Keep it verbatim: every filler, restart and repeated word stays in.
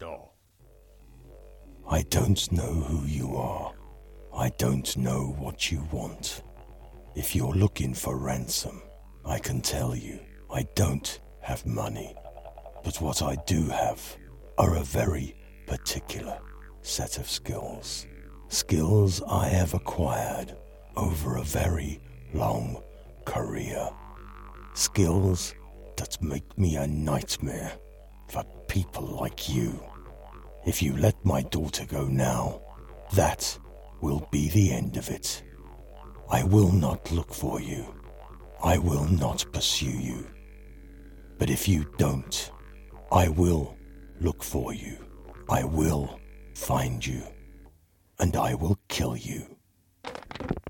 door. I don't know who you are. I don't know what you want. If you're looking for ransom, I can tell you I don't have money. But what I do have are a very particular set of skills. Skills I have acquired over a very long career. Skills that make me a nightmare for people like you. If you let my daughter go now, that will be the end of it. I will not look for you. I will not pursue you. But if you don't, I will look for you. I will find you. And I will kill you.